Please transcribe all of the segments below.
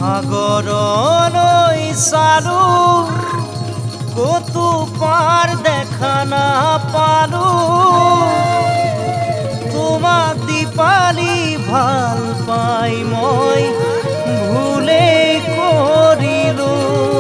সাগৰলৈ চালো কতো পাৰ দেখা নাপালো তোমাক দীপালি ভাল পাই মই ভুলেই কৰিলো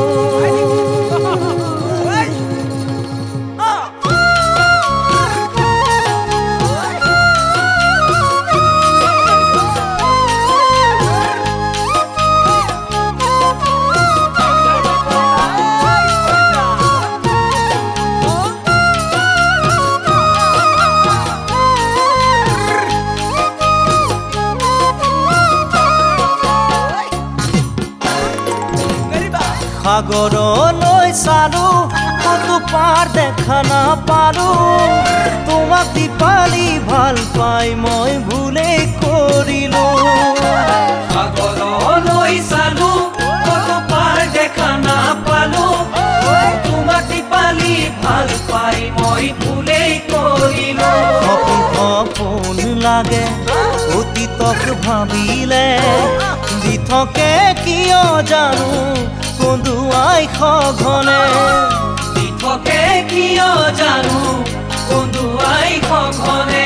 সাগৰলৈ চালো কতো পাৰ দেখা নাপালো তোমাক দীপালি ভাল পাই মই ভুলেই কৰিলো সাগৰলৈ চালো কতো পাৰ দেখা নাপালো তোমাক দীপালি ভাল পাই মই ভুলেই কৰিলো সপোন সপোন লাগে অতীতক ভাবিলে দি থাকে কিয় জানো কন্দুৱাই সঘনে দি থাকে কিয় জানো কন্দুৱাই সঘনে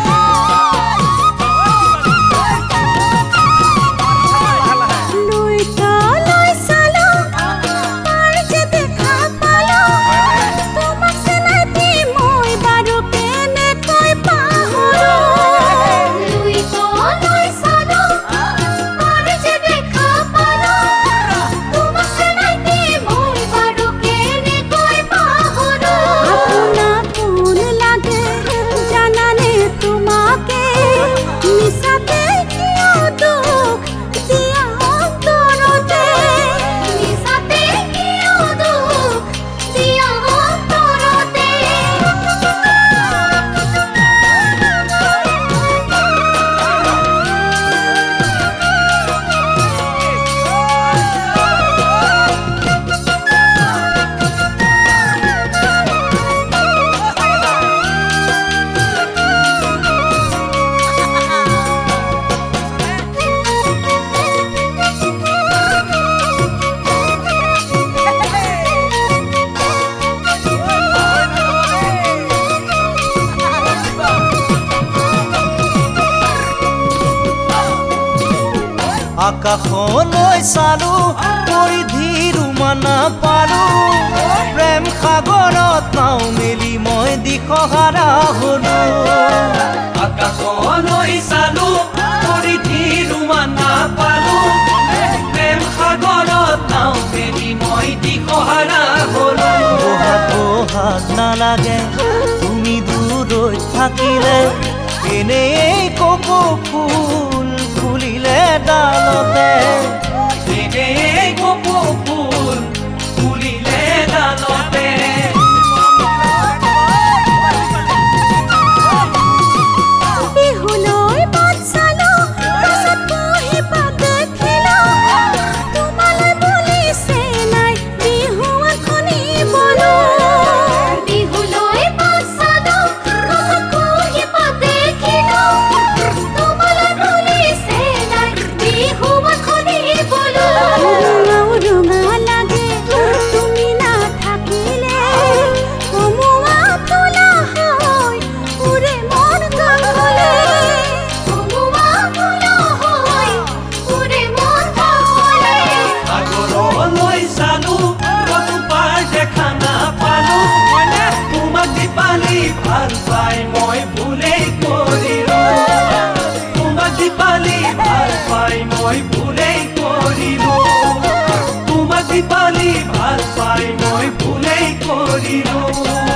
আকাশলৈ চালো পৰিধিৰ উমানা পালো প্ৰেম সাগৰত নাও মেলি মই দিশহাৰা হলো আকাশলৈ চালো পৰিধিৰ উমানা পালো প্ৰেম সাগৰত নাও মেলি মই দিশহাৰা হলো বহাগ নালাগে তুমি দূৰৈত থাকিলে এনেই কপৌ ফুল ফুলিলে ডালতে এনেই কপৌ ফুল ফুলিলে ডালতে বিহুলৈ বাট চালো গছত বহি পাত দেখিলো তোমালৈ বুলিছে নাই বিহু এখনি বলো বিহুলৈ বাট চালো গছত বহি পাত দেখিলো তোমালৈ বুলিছে নাই বিহু এখনি বলো ৰঙা লাগে তুমি নাথাকিলে কমোৱা তোলা হয় উৰে মন গলে কমোৱা তোলা হয় উৰে মন গলে সাগৰলৈ চালো কতো পাৰ দেখা নাপালো তোমাক দীপালি ভাল পাই মই ভুলেই কৰিলো তোমাক দীপালি ভাল পাই মই ভুলেই কৰিলো তোমাক দীপালি ভাল পাই মই ভুলেই কৰিলো